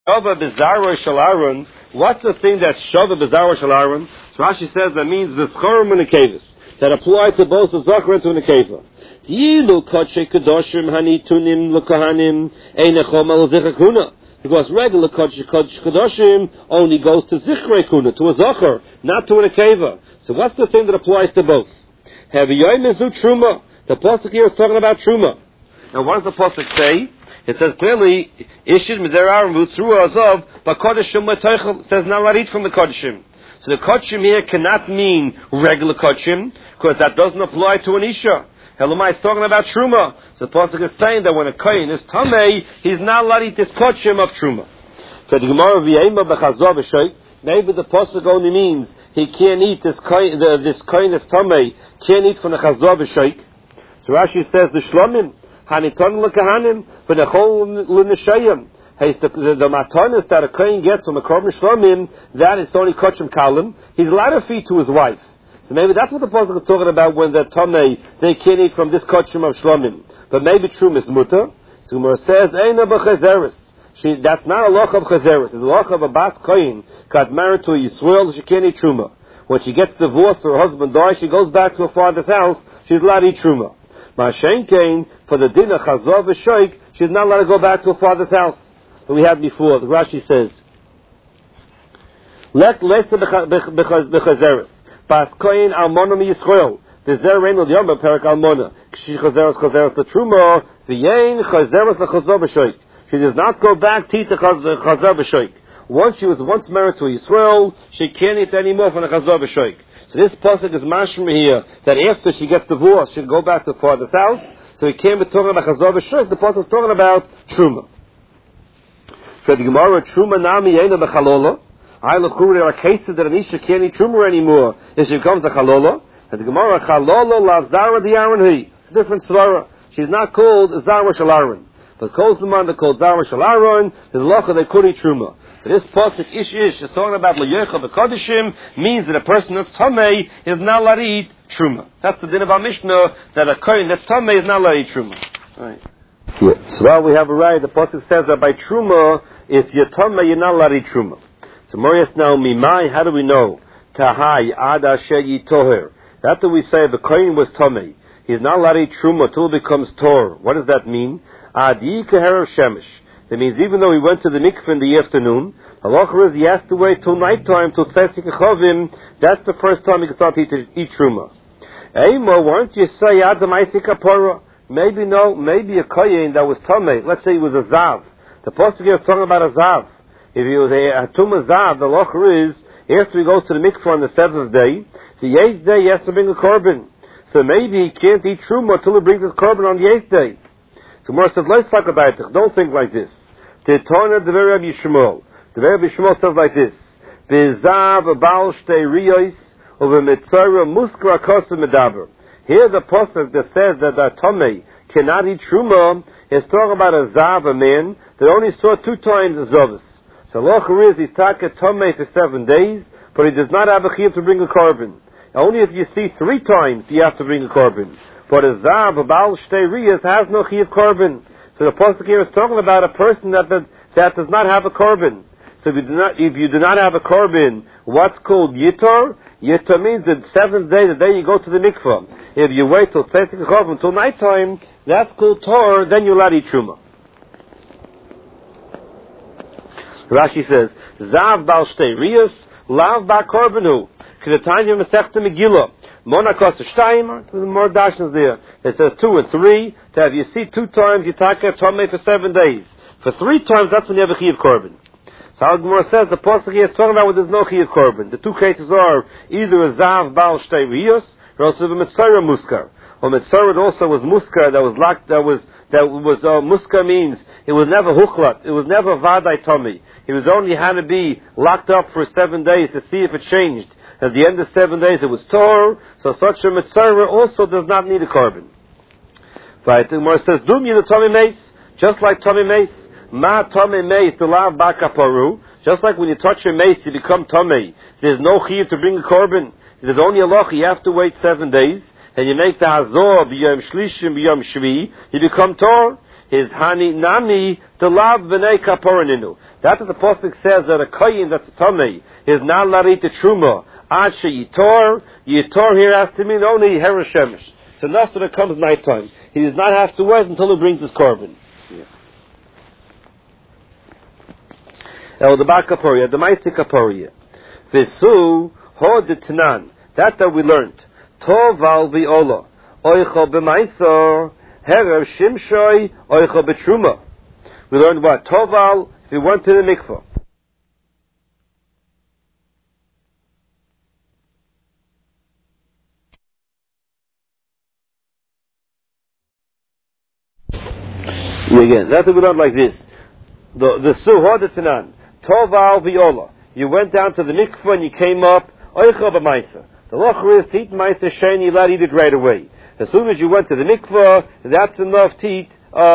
Shava Bizarro Shalaron. What's the thing that's Shava Bizarro Shalaron? So Rashi says that means V'schorim and Nekevis. That apply to both the Zachar and to the Nekeva. Yilu Kodshe Kedoshim Hanitunim L'Kohanim Einechom Al Zichakuna. Because regular Kodshe Kedoshim only goes to Zichrei Kuna, to a Zachar, not to a Nekeva. So what's the thing that applies to both? Have Yoimizu Truma. The Pasuk here is talking about Truma. Now what does the Pasuk say? It says clearly, Ishid Mizerar Vutzru Azov, but Kodeshim Mataychel. It says not allowed to eat from the Kodeshim. So the Kodeshim here cannot mean regular Kodeshim, because that doesn't apply to an Isha. Helomai is talking about Truma. So the Pasuk is saying that when a Kohen is Tamei, he's not allowed to eat this Kodeshim of Truma. Maybe the Pasuk only means he can't eat this Kohen is Tamei, can't eat from the Chazor V'Shoik. So Rashi says the Shlomim, Haniton L'Kahanim, V'Nechol L'Neshayim. The matanis that a kohen gets from a korban shlomim, that is only kachim kalim. He's allowed to feed to his wife. So maybe that's what the pasuk is talking about when they're tamei, they can't eat from this kachim of shlomim. But maybe true is mutter. So Gemara says, Eina b'chazeres. That's not a loch of chazeres. It's a loch of a bas kohen got married to a Yisrael, she can't eat truma. When she gets divorced or her husband dies, she goes back to her father's house, she's allowed to eat truma. Ma'ashen kain, for the din of chazor v'shoik, she's not allowed to go back to her father's house. We had before. The Rashi says, "Let lesa bechazeres bas koyin almona mi Yisrael v'zer reinu l'yom perak almona k'shi chazeres the truma v'yein chazeres l'chazor b'shoik." She does not go back to eat the chazor b'shoik. Once she was married to Yisrael, she can't eat anymore from the chazor b'shoik. So this pasuk is mashma here that after she gets divorced, she'll go back to her father's house. So he can't be talking about chazor b'shoik. The pasuk is talking about truma. So the Gemara, Truma Nami Yena B'Chalola. I look who there are cases that an Isha can't eat Truma anymore if she becomes a Chalola. And the Gemara, Chalola Lavzara Diyaran Hi. It's a different Svara. She's not called Zara Shalaron. But calls the man that called Zara Shalaron, there's a locha they could eat Truma. So this pasuk Ish is talking about L'Yecha B'Kodeshim, means that a person that's Tamei is not allowed to eat Truma. That's the din of our Mishnah, that a Kohen that's Tamei is not allowed to eat Truma. Right. Yeah. So while we have a right, the pasuk says that by Truma, if you're Tamei, you're not allowed to eat Truma. So Morias now, Mimai, how do we know? Tahai, Ada Shegi Toher. After we say the Kohen was Tamei, he's not allowed to eat Truma until it becomes Tor. What does that mean? Adi Keher Shemesh. That means even though he went to the mikveh in the afternoon, halacha is he has to wait till nighttime, till Tzesik Chovim. That's the first time he can start to eat Truma. Eimo, why don't you say Adam Isik Kapara? Maybe no, maybe a kohen that was tamei. Let's say he was a zav. The pasuk here is talking about a zav. If he was a tumah zav, the locher is after he goes to the mikvah on the 7th day, the 8th day he has to bring a korban. So maybe he can't eat truma until he brings his korban on the 8th day. So Mor says, "Let's talk about it. Don't think like this." The Torah, the very Rabbi Shmuel. The very Rabbi Shmuel says like this: "Bezav abal shtei riyos over mitzvah muskra kosu medaber." Here the pasuk that says that the Tomei cannot eat Truma is talking about a Zav, a man that only saw 2 times a Zavis. So Locher is he's taka Tomei for 7 days, but he does not have a chiyuv to bring a korban. Only if you see 3 times you have to bring a korban. But a Zav, a Baal Shtei Riyas, has no chiyuv korban. So the pasuk here is talking about a person that does not have a korban. So if you do not have a korban, what's called Yitor? Yitor means the 7th day, the day you go to the mikvah. If you wait till Tzesik Chovim until nighttime, that's called Tor, then you'll not eat Truma. Rashi says, Zav Bal Shtei Riyas, Lav Ba Korbanu. Kedetanya Masechta Megillah. Mona Kosa Shtayim, there's more dashnas there. It says 2 and 3, that if you see 2 times, you take a Tomei for 7 days. For 3 times, that's when you have a Chiyuv Korban. So Al Gemara says, the pasuk here is talking about when there's no Chiyuv Korban. The 2 cases are either a Zav Bal Shtei Riyas, or also the Mitzvah Muskar. Or Mitzvah also was Muskar, that was Muskar means it was never Huchlat, it was never Vadai Tomei. It was only had to be locked up for 7 days to see if it changed. At the end of 7 days it was Tor, so such a Mitzvah also does not need a korban. Right, the Gemara says, Dum you the Tomei Meis, just like Tomei Meis, Ma Tomei Meis, the Lav Baka Paru, just like when you touch your mace you become Tomei, there's no chiyuv to bring a korban. There's only a loch, you have to wait 7 days, and you make the Hazor, B'yom Shlishim, B'yom Shvi, you become Tor. is Hani Nami Delav B'nei Kaporaninu. That's what the Pasuk says, that a Koyin that's Tomei is not Larit Truma. Ad Yitor here has to mean only Hera Shemesh. So not that it comes nighttime. He does not have to wait until he brings his korban. The Bar Kaporia, the Maisi Kaporia. Visu Ho de Tanan. That we learned. Toval Viola. Oicho B'Maisor. Herev Shimshoi. Oicho B'Truma. We learned what? Toval, if you went to the mikvah. Again, that's what we learned like this. The Suha de Tanan. Toval Viola. You went down to the mikvah and you came up. Oicha b'maisa. The locher is to eat maisa sheni. You let eat it right away. As soon as you went to the mikvah, that's enough to eat.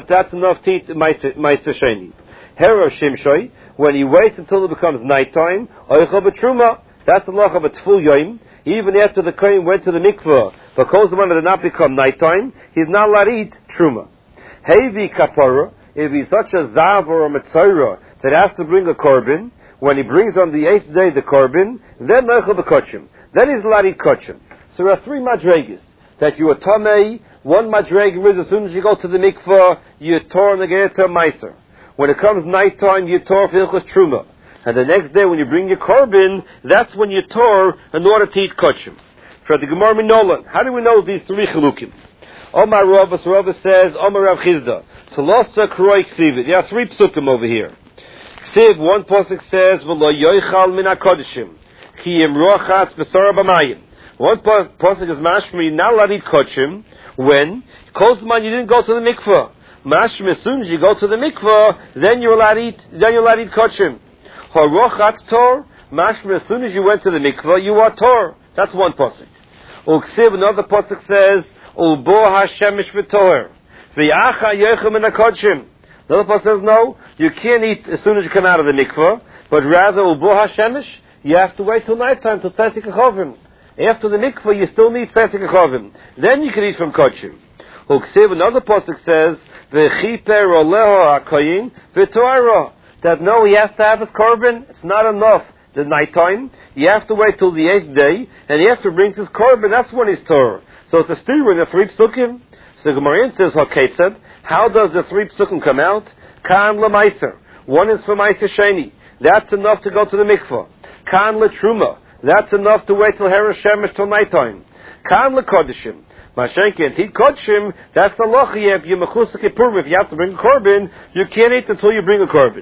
Maisa sheni. Hera shimshoi. When he waits until it becomes nighttime. Oicha b'truma. That's the locher of a tful yoim. Even after the kohen went to the mikvah, because the one did not become nighttime, he's not allowed to eat truma. Hevi kapara. If he's such a zav or a metzora that has to bring a korban, when he brings on the 8th day the korban, then nechel b'kochim. Then he's allowed to eat kochim. So there are 3 madregas. That you are tamei. One madrega is as soon as you go to the mikvah, you tor and get to a meiser. When it comes nighttime, you tor for ilchus truma. And the next day when you bring your korban, that's when you tor in order to eat kochim. For the Gemara Minolan, how do we know these 3 chilukim? Omar Rava says, Omar Rav Chizda. Tolosa Kroi Ksiv. There are 3 psukim over here. Ksiv, one pasuk says, V'lo yoichal min ha-kodeshim. Ki imrochas b'sara b'mayim. One pasuk is mashmi, not allowed to eat kodeshim. When? Kozman, you didn't go to the mikvah. Mashmi, as soon as you go to the mikvah, then you're allowed to eat kodeshim. Horochat tor. Mashmi, as soon as you went to the mikvah, you are tor. That's one pasuk. Ksiv, another pasuk says, Ulbo ha-shemish v'toher. V'yacha yechem in ha-kodshim. The other pasuk says, no, you can't eat as soon as you come out of the mikvah, but rather, Ulbo ha-shemish, you have to wait till nighttime, till Pesach HaChovim. After the mikvah, you still need Pesach HaChovim. Then you can eat from kodshim. Uksiv, another pasuk says, V'chiper oleho ha-koyin v'toara. That no, he has to have his korban. It's not enough. The nighttime, you have to wait till the 8th day, and he has to bring his korban. That's when he's Torah. So it's a steer in the 3 psukim. So Gemara says, "Haketzad." How does the 3 psukim come out? Kan lemaiser. One is for maiser sheni. That's enough to go to the mikvah. Kan letruma. That's enough to wait till Hera Shemesh till nighttime. Kan lekodeshim. Mashenki and Tit Kodshim. That's the lochi. If you mechusik Purim, if you have to bring a korban, you can't eat until you bring a korban.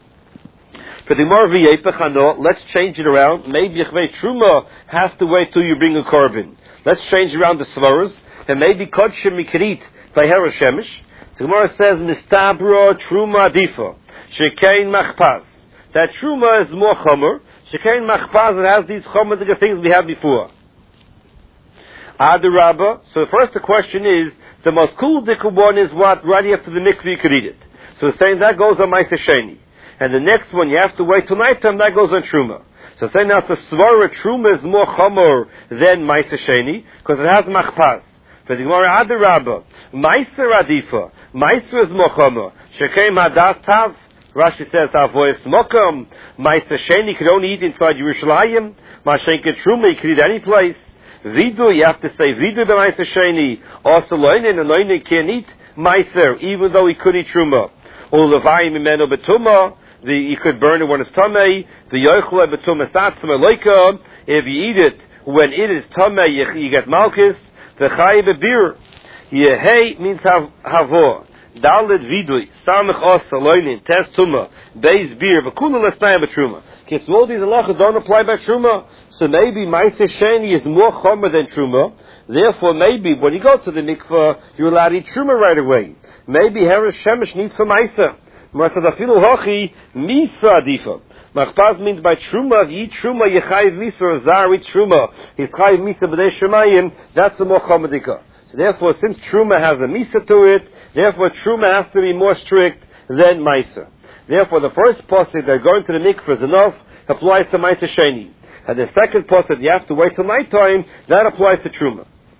For the more v'yepechano, let's change it around. Maybe Yechvei Truma has to wait till you bring a korban. Let's change around the svaras, and maybe Kodshim you could eat by Hera Shemesh. So Gemara says, Mistabra Truma Adifa, Shekein Machpaz. That Truma is more chomer. Shekein Machpaz, it has these chomer, the things we had before. Adarabba. So first the question is, the most cool dikkur one is what? Right after the mikveh you could eat it. So it's saying that goes on Ma'aseh Sheni. And the next one, you have to wait till nighttime, that goes on Truma. So saying now the Svara Truma is more chomer than Ma'aseh Sheni, because it has Machpaz. For the Gemara Adarabba, Ma'aser Adifa, Ma'aser is more chomer. Shekeim Hadas Tav. Rashi says, Avoyes Mokam, Ma'aseh Sheni could only eat inside Yerushalayim. Mashenke Truma, you could eat any place. Vidu, you have to say Vidu by Ma'aseh Sheni. Also Loinen, and Loinen can't eat Ma'aser, even though he could eat Truma. Or Levayim Imeno Betuma, you could burn it when it's Tamei. The Yoichle Betuma Satzma Loika, if you eat it when it is Tamei, you get Malchus. The Chai Bebir, Yehei means Havor. Dalet Vidui, Samech Osa, Loinin, Tes Tuma, Beis Bir, Vakula Lesnaya Betruma. Okay, so all these halachas don't apply by Truma. So maybe Ma'aseh Sheni is more chomer than Truma. Therefore, maybe when you go to the mikvah, you're allowed to eat Truma right away. Maybe Hera Shemesh needs for Ma'aseh. Ma'aseh Hochi, Misa Adifa. Machpaz means by Truma, if you eat Truma, you chayiv Misa, or Zar eat Truma. He's chayiv Misa b'dei Shemayim, that's the more chomer dikkur. So therefore, since Truma has a Misa to it, therefore Truma has to be more strict than Ma'aseh. Therefore, the first pasuk that going to the mikvah is enough, applies to Ma'aseh Sheni. And the second pasuk, you have to wait till nighttime, that applies to Truma.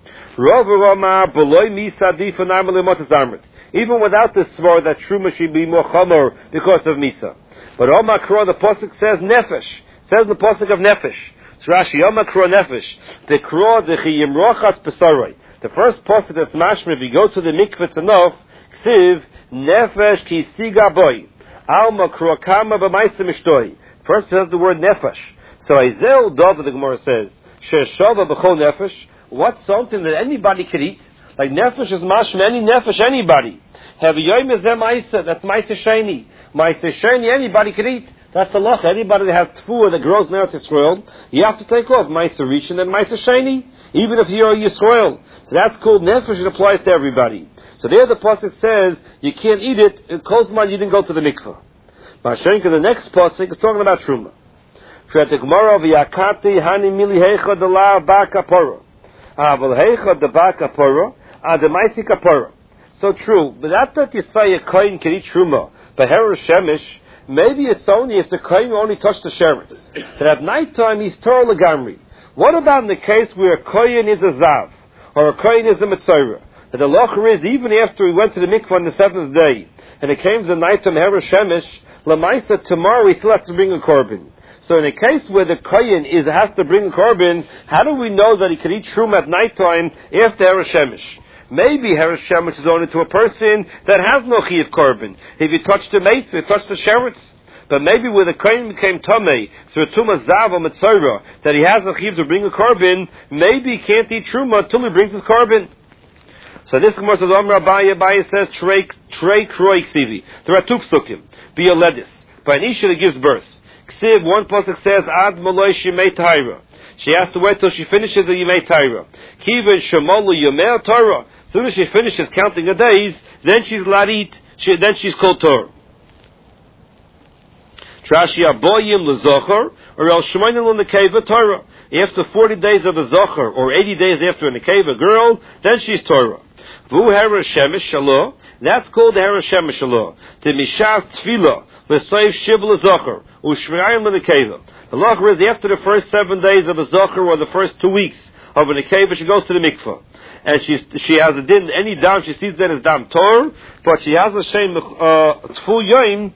Even without this svar that Truma should be more chomer because of Misa. But Omakro, the Pasuk says Nefesh. It says the Pasuk of Nefesh. So Rashi, Omakro Nefesh. The Kro, the Chiyimrochas Pesaroi. The first Pasuk that's mashma, if you go to the mikveh tzanoch, Ksiv, Nefesh ki siga boy. Alma Kro kama b'maisa mishtoi. First it has the word Nefesh. So Izel Dov, the Gemara says, Sheshava b'chol Nefesh. What's something that anybody could eat? Like Nefesh is mashma, any Nefesh, anybody. Have yoyim ezeh ma'isa, that's ma'isa sheni. Ma'isa sheni, anybody can eat. That's the lacha. Anybody that has tfuah that grows in Eretz Yisrael, you have to take off ma'isa rishon and ma'isa sheni, even if you're a Yisrael. So that's called nefesh, it applies to everybody. So there the pasuk says, you can't eat it, in Kozman you didn't go to the mikveh. Ma'ashenka, the next pasuk is talking about Truma. Shrete Gemara, v'yakati hani mili heicha de la ba kapora. Aval heicha de ba kapora, ademaisi kapora. So true, but after you say a kohen can eat truma, but Herer Shemesh, maybe it's only if the kohen only touched the sheretz. That at night time he's Torah Lagamri. What about in the case where a kohen is a zav, or a kohen is a metzora? That the locher is, even after he went to the mikvah on the seventh day, and it came to the night time Herer Shemesh, Lamaisa, tomorrow he still has to bring a korban. So in a case where the kohen has to bring a korban, how do we know that he can eat truma at night time after Herer Shemesh? Maybe Herer Shemesh is only to a person that has no chiyuv korban. If you touch the mace, if you touch the sheretz. But maybe where the kohen became tamei through tuma zav or metzora, that he has a chiyuv to bring a korban, maybe he can't eat truma until he brings his korban. So this Gemara says, Amar Abaye says, Trei kroi ksivi. There are two psukim. Be a ledis. By an isha that gives birth. Ksiv, one pasuk says, Ad maloi shimei tahira. She has to wait till she finishes the Yemei Torah. Kiva shemalu Yemei Torah. As soon as she finishes counting the days, then she's allowed to eat. Then she's called Torah. Trashi aboyim lezocher or el shemayin l'nekeva Torah. After 40 days of a zocher or 80 days after a nekeva girl, then she's Torah. Vu Herer Shemesh Shalah. That's called the Herer Shemesh Shalah. The Mishas Tefillah l'soif shiv lezocher u'shmirayin l'nekeva. The law is after the first 7 days of a zocher or the first 2 weeks of a nekeva, she goes to the mikveh. And she has a din, any dam she sees that is dam tor, but she has a shem tful yoim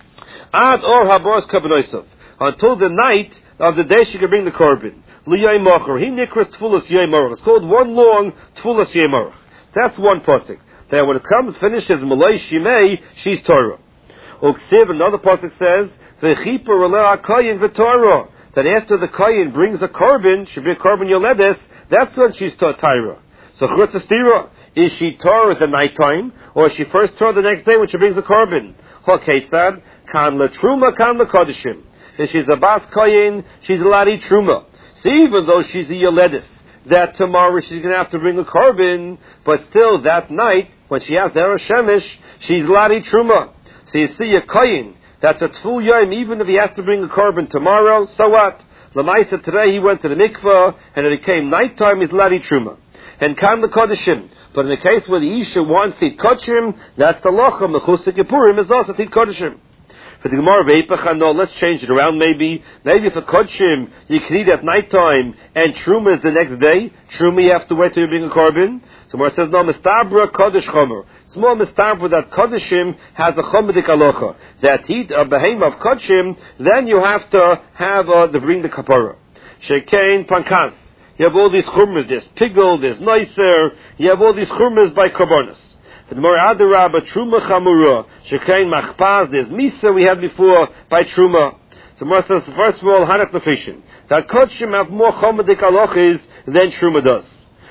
ad or haboras kabenoisav. Until the night of the day she can bring the korban. Liyay mocher. He nikras tfulas yemorach. It's called one long tfulas yemorach. That's one pasuk. That when it comes, finishes malay shimei, she's Torah. Uksiv, another pasuk says, v'chipa releh ha'koyin v'torah. That after the koyin brings a korban, she brings korban yoledes, that's when she's Torah. So chutz stira, is she Torah at the night time, or is she first Torah the next day when she brings a korban? Ha'ketzad, kan letruma, kan lekodeshim. If she's a bas koyin, she's allowed to eat truma. So even though she's a yoledes, that tomorrow she's going to have to bring a korban, but still that night, when she has the Herer Shemesh, she's allowed to eat truma. So you see a koyin, that's a tful yom, even if he has to bring a korban tomorrow, so what? Lamaisa, today he went to the mikveh, and it became nighttime, he's allowed to eat truma. And kan l'kodeshim. But in the case where the isha wants to eat kodeshim, that's the locha, mechusik yipurim, is also to eat kodeshim. For the Gemara Veipach, no, let's change it around maybe. Maybe for kodeshim, you can eat at nighttime, and truma is the next day. Truma you have to wait till you bring a korban. So Gemara says, no, mistabra kodesh chomer. Small mistabra that kodeshim has a chomedik alocha. That eat a behem of kodeshim, then you have to have to bring the kapara. Shekein pankas. You have all these chumras, there's pigel, there's nicer, you have all these chumras by korbanos. The Gemara Adarabah, Truma Chamura, Shekein Machpaz, there's Misa we had before by Truma. So Gemara says, first of all, Hanach Nefishin. That Kodshim have more chomedik alochis than Truma does.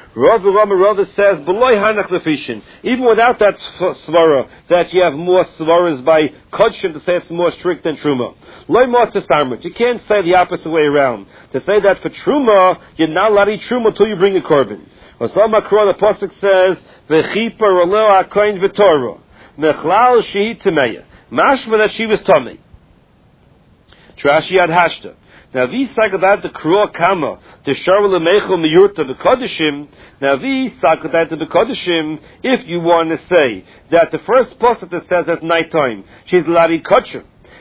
Rav says, Beloy Hanach Nefishin. Even without that svara, that you have more svaras by Kodshim to say it's more strict than Truma. Loy more tesarmut. You can't say the opposite way around. To say that for Truma, you're not allowed to eat Truma until you bring a korban. Osam Makro, the pasuk says, "V'chipa roleo hakoyin v'torah, mechlal shehi tameya." Mashma that she was tummy. Trashi ad hashta. Now vi sagadat the kruah kama the sharvel meichel miyurta the kodeshim. Now vi sagadat the kodeshim. If you want to say that the first pasuk that says at night time she's lari kodshim.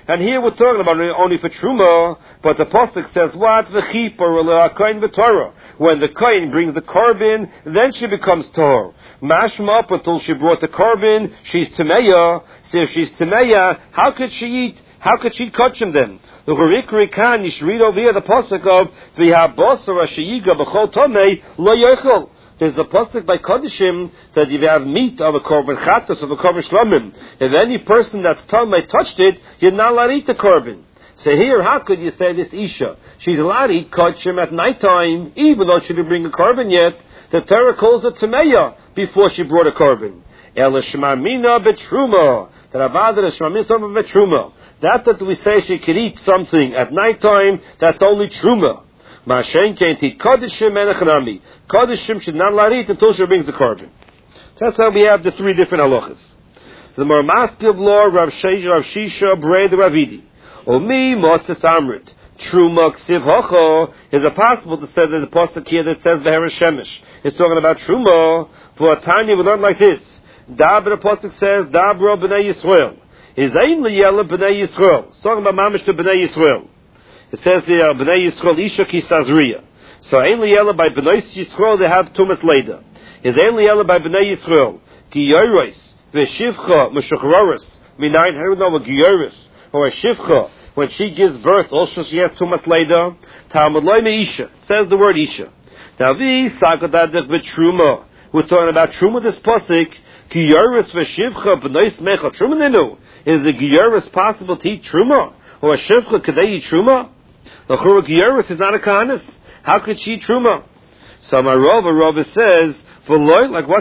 And here we're talking about only for Truma, but the Pasuk says what? V'chipor le'akoyin v'torah. When the kohen brings the korban, then she becomes tor. Mashma up until she brought the korban, she's Tameya. So if she's Tameya, how could she eat? How could she eat kachim then? The Churikri Khan, you should read over here the Pasuk of V'habosar Ashiyiga B'chol Tomei Lo Yochel. There's a pasuk by Kodeshim that if you have meat of a korban chatos of a korban shlomim, if any person that's tamei touched it, you're not allowed to eat the korban. So here, how could you say this Isha? She's allowed to eat kodshim at nighttime, even though she didn't bring a korban yet. The Torah calls it tameya before she brought a korban. El shmamina betruma. The Rabbadah shmamina betruma. That we say she could eat something at nighttime, that's only truma. Mashen can't eat Kodeshim and Echanami. Kodeshim should not allow to eat until she brings the korban. That's how we have the three different halachas. The Marmaskiv law, Rav Shisha, Brei the Ravidi. Omi Motzes Amrit. Truma Ksiv Hocho. Is it possible to say that the pasuk here that says Be'er Shemesh is talking about Truma? For a Tanya we learn like this. Dabra the pasuk says Dabra B'nai Yisrael. Is Ein Liyela B'nai Yisrael. It's talking about Mamish to B'nai Yisrael. It says here, B'nai Yisrael Isha Ki Sazriya. So Ein Liyela by B'nai Yisrael they have Tumas Leda. Is Ein Liyela by B'nai Yisrael Ki Yoros V'Shivcha Meshuchroros Minayin Herudom Giyoros or a Shivcha when she gives birth also she has Tumas Leda. Talmud Loime Isha says the word Isha. Now the Sakodadich V'Truma we're talking about Truma this pasuk Ki Yoros V'Shivcha B'nai Smecha Truma Nenu. Is the Giyoros possible to eat Truma or a Shivcha could they eat Truma? The Churuk Yeris is not a Kahanis. How could she eat Truma? So my Rava says, like what?